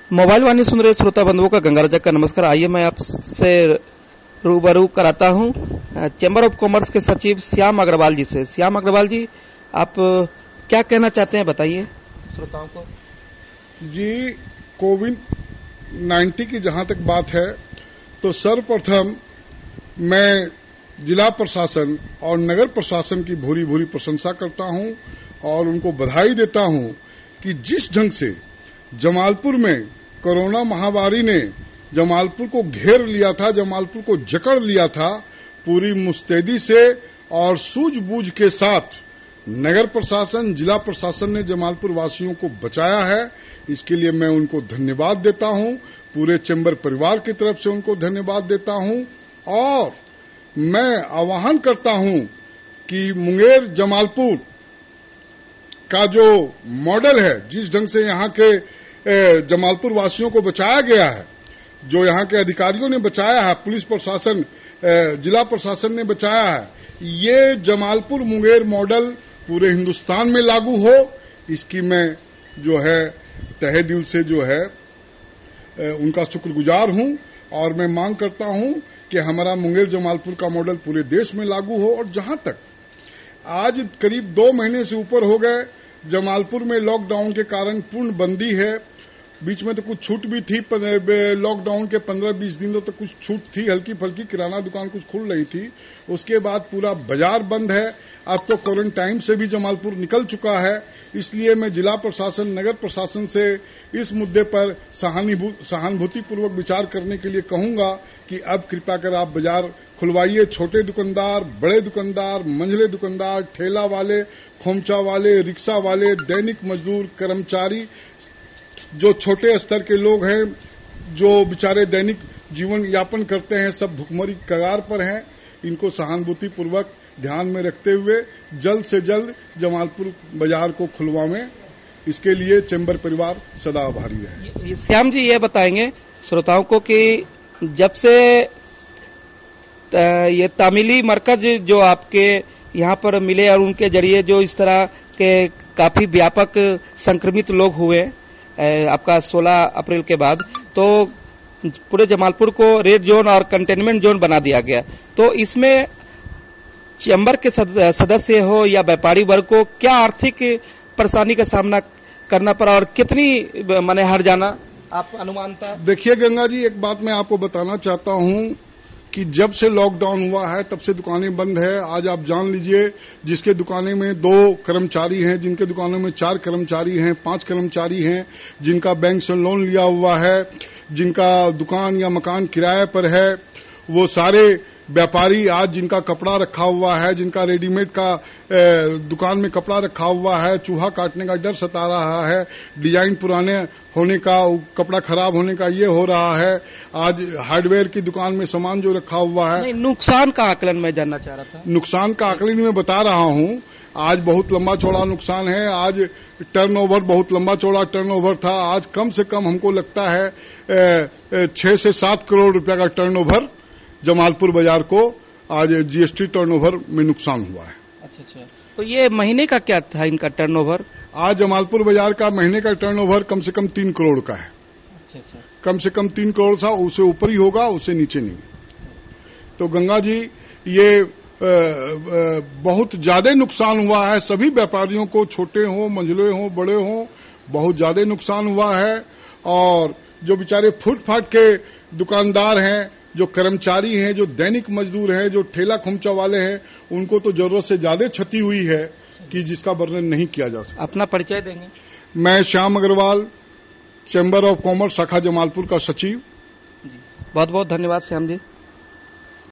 Mobile वाणी सुन रहे श्रोता बंधुओं का गंगा राजा का नमस्कार। आइए मैं आपसे रूबरू कराता हूं चैम्बर ऑफ कॉमर्स के सचिव श्याम अग्रवाल जी से। श्याम अग्रवाल जी, आप क्या कहना चाहते हैं, बताइए श्रोताओं को। जी, कोविड-19 की जहां तक बात है तो सर्वप्रथम मैं जिला प्रशासन और नगर प्रशासन की भूरी भूरी प्रशंसा करता हूं और उनको बधाई देता हूं कि जिस ढंग से जमालपुर में कोरोना महामारी ने जमालपुर को घेर लिया था, जमालपुर को जकड़ लिया था, पूरी मुस्तैदी से और सूझबूझ के साथ नगर प्रशासन, जिला प्रशासन ने जमालपुर वासियों को बचाया है। इसके लिए मैं उनको धन्यवाद देता हूं, पूरे चैम्बर परिवार की तरफ से उनको धन्यवाद देता हूं और मैं आह्वान करता हूं कि मुंगेर जमालपुर का जो मॉडल है, जिस ढंग से यहां के जमालपुर वासियों को बचाया गया है, जो यहां के अधिकारियों ने बचाया है, पुलिस प्रशासन, जिला प्रशासन ने बचाया है, ये जमालपुर मुंगेर मॉडल पूरे हिंदुस्तान में लागू हो, इसकी मैं जो है तहे दिल से जो है उनका शुक्रगुजार हूं और मैं मांग करता हूं कि हमारा मुंगेर जमालपुर का मॉडल पूरे देश में लागू हो। और जहां तक आज करीब 2 महीने से ऊपर हो गए जमालपुर में लॉकडाउन के कारण पूर्ण बंदी है, बीच में तो कुछ छूट भी थी, लॉकडाउन के 15-20 दिनों तक कुछ छूट थी, हल्की फल्की किराना दुकान कुछ खुल रही थी, उसके बाद पूरा बाजार बंद है। अब तो क्वारंटाइन से भी जमालपुर निकल चुका है। इसलिए मैं जिला प्रशासन, नगर प्रशासन से इस मुद्दे पर सहानुभूतिपूर्वक विचार करने के लिए कहूंगा कि अब कृपया कर आप बाजार खुलवाइए। छोटे दुकानदार, बड़े दुकानदार, मंझले दुकानदार, ठेला वाले, खोमचा वाले, रिक्शा वाले, दैनिक मजदूर, कर्मचारी, जो छोटे स्तर के लोग हैं, जो बेचारे दैनिक जीवन यापन करते हैं, सब भुखमरी कगार पर हैं। इनको सहानुभूतिपूर्वक ध्यान में रखते हुए जल्द से जल्द जमालपुर बाजार को खुलवाएं। इसके लिए चैम्बर परिवार सदा आभारी रहे। श्याम जी, ये बताएंगे श्रोताओं को कि जब से ये तामिली मरकज जो आपके यहाँ पर मिले और उनके जरिए जो इस तरह के काफी व्यापक संक्रमित लोग हुए आपका 16 अप्रैल के बाद, तो पूरे जमालपुर को रेड जोन और कंटेनमेंट जोन बना दिया गया। तो इसमें चैम्बर के सदस्य हो या व्यापारी वर्ग को क्या आर्थिक परेशानी का सामना करना पड़ा और कितनी माने हर जाना आप अनुमानता? देखिए गंगा जी, एक बात मैं आपको बताना चाहता हूं कि जब से लॉकडाउन हुआ है तब से दुकानें बंद है। आज आप जान लीजिए, जिसके दुकानें में 2 कर्मचारी हैं, जिनके दुकानों में 4 कर्मचारी हैं, 5 कर्मचारी हैं, जिनका बैंक से लोन लिया हुआ है, जिनका दुकान या मकान किराए पर है, वो सारे व्यापारी आज जिनका कपड़ा रखा हुआ है, जिनका रेडीमेड का दुकान में कपड़ा रखा हुआ है, चूहा काटने का डर सता रहा है, डिजाइन पुराने होने का, कपड़ा खराब होने का ये हो रहा है। आज हार्डवेयर की दुकान में सामान जो रखा हुआ है, नुकसान का आकलन मैं जानना चाह रहा था। नुकसान का आकलन मैं बता रहा हूं। आज बहुत लंबा चौड़ा नुकसान है। आज टर्नओवर बहुत लंबा चौड़ा टर्नओवर था। आज कम से कम हमको लगता है 6 से 7 करोड़ रुपया का टर्नओवर जमालपुर बाजार को आज जीएसटी टर्नओवर में नुकसान हुआ है। अच्छा, तो ये महीने का क्या था इनका टर्नओवर? आज जमालपुर बाजार का महीने का टर्नओवर कम से कम 3 करोड़ का है। अच्छा, कम से कम 3 करोड़ था, उससे ऊपर ही होगा, उससे नीचे नहीं। तो गंगा जी, ये बहुत ज्यादा नुकसान हुआ है सभी व्यापारियों को, छोटे हों, मंझले हों, बड़े हों, बहुत ज्यादा नुकसान हुआ है। और जो बेचारे फुटपाथ के दुकानदार हैं, जो कर्मचारी हैं, जो दैनिक मजदूर हैं, जो ठेला खोमचा वाले हैं, उनको तो जरूरत से ज्यादा क्षति हुई है कि जिसका वर्णन नहीं किया जा सकता। अपना परिचय देंगे? मैं Shyam Agarwal, chamber of commerce शाखा जमालपुर का सचिव। बहुत बहुत धन्यवाद श्याम जी।